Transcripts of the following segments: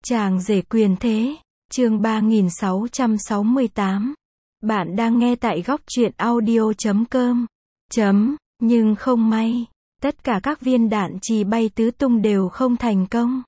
Chàng rể quyền thế, chương 3668. Bạn đang nghe tại góc truyện audio.com. Nhưng không may, tất cả các viên đạn chì bay tứ tung đều không thành công.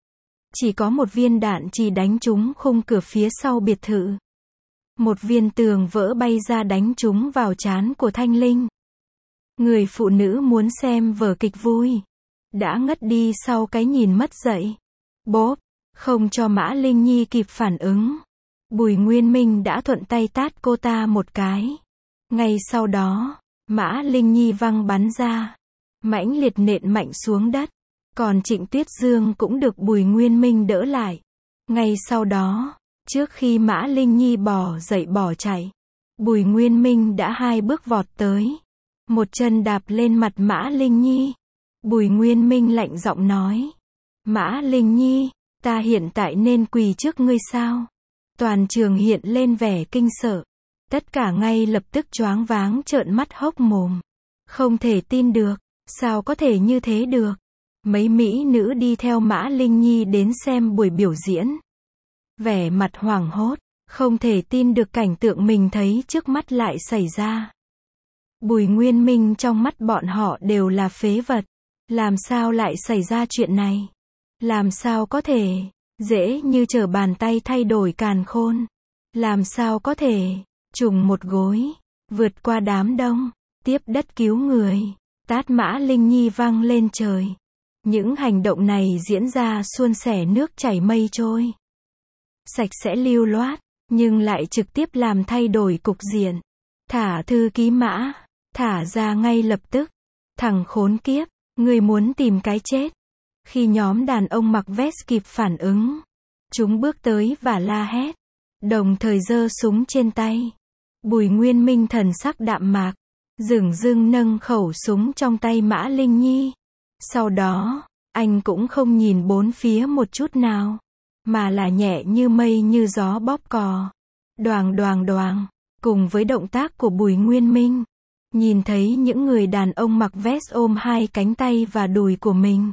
Chỉ có một viên đạn chì đánh trúng khung cửa phía sau biệt thự. Một viên tường vỡ bay ra đánh trúng vào trán của Thanh Linh. Người phụ nữ muốn xem vở kịch vui đã ngất đi sau cái nhìn mất dạy. Bốp, không cho Mã Linh Nhi kịp phản ứng. Bùi Nguyên Minh đã thuận tay tát cô ta một cái. Ngay sau đó, Mã Linh Nhi văng bắn ra, mãnh liệt nện mạnh xuống đất. Còn Trịnh Tuyết Dương cũng được Bùi Nguyên Minh đỡ lại. Ngay sau đó, trước khi Mã Linh Nhi bò dậy bỏ chạy, Bùi Nguyên Minh đã hai bước vọt tới, một chân đạp lên mặt Mã Linh Nhi. Bùi Nguyên Minh lạnh giọng nói: Mã Linh Nhi, ta hiện tại nên quỳ trước ngươi sao? Toàn trường hiện lên vẻ kinh sợ. Tất cả ngay lập tức choáng váng trợn mắt hốc mồm. Không thể tin được, sao có thể như thế được? Mấy mỹ nữ đi theo Mã Linh Nhi đến xem buổi biểu diễn. Vẻ mặt hoảng hốt, không thể tin được cảnh tượng mình thấy trước mắt lại xảy ra. Bùi Nguyên Minh trong mắt bọn họ đều là phế vật. Làm sao lại xảy ra chuyện này? Làm sao có thể? Dễ như trở bàn tay thay đổi càn khôn. Làm sao có thể? Trùng một gối, vượt qua đám đông, tiếp đất cứu người, tát Mã Linh Nhi văng lên trời. Những hành động này diễn ra suôn sẻ nước chảy mây trôi. Sạch sẽ lưu loát, nhưng lại trực tiếp làm thay đổi cục diện. Thả thư ký Mã, thả ra ngay lập tức. Thằng khốn kiếp, ngươi muốn tìm cái chết. Khi nhóm đàn ông mặc vest kịp phản ứng, chúng bước tới và la hét, đồng thời giơ súng trên tay. Bùi Nguyên Minh thần sắc đạm mạc, dửng dưng nâng khẩu súng trong tay Mã Linh Nhi. Sau đó, anh cũng không nhìn bốn phía một chút nào, mà là nhẹ như mây như gió bóp cò. Đoàng đoàng đoàng, cùng với động tác của Bùi Nguyên Minh, nhìn thấy những người đàn ông mặc vest ôm hai cánh tay và đùi của mình,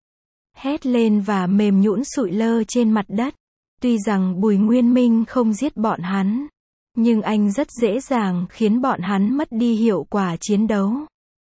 hét lên và mềm nhũn sụi lơ trên mặt đất. Tuy rằng Bùi Nguyên Minh không giết bọn hắn, nhưng anh rất dễ dàng khiến bọn hắn mất đi hiệu quả chiến đấu.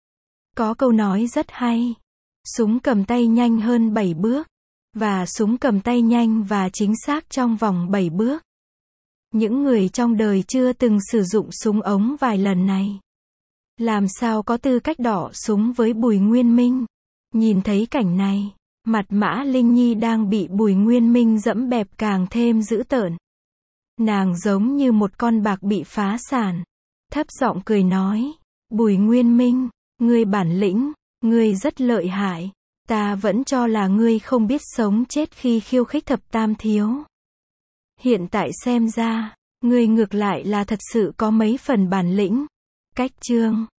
Có câu nói rất hay, súng cầm tay nhanh hơn 7 bước, và súng cầm tay nhanh và chính xác trong vòng 7 bước. Những người trong đời chưa từng sử dụng súng ống vài lần này, làm sao có tư cách đọ súng với Bùi Nguyên Minh? Nhìn thấy cảnh này, mặt Mã Linh Nhi đang bị Bùi Nguyên Minh dẫm bẹp càng thêm dữ tợn. Nàng giống như một con bạc bị phá sản. Thấp giọng cười nói: Bùi Nguyên Minh, ngươi bản lĩnh, ngươi rất lợi hại. Ta vẫn cho là ngươi không biết sống chết khi khiêu khích thập tam thiếu. Hiện tại xem ra, ngươi ngược lại là thật sự có mấy phần bản lĩnh. Cách chương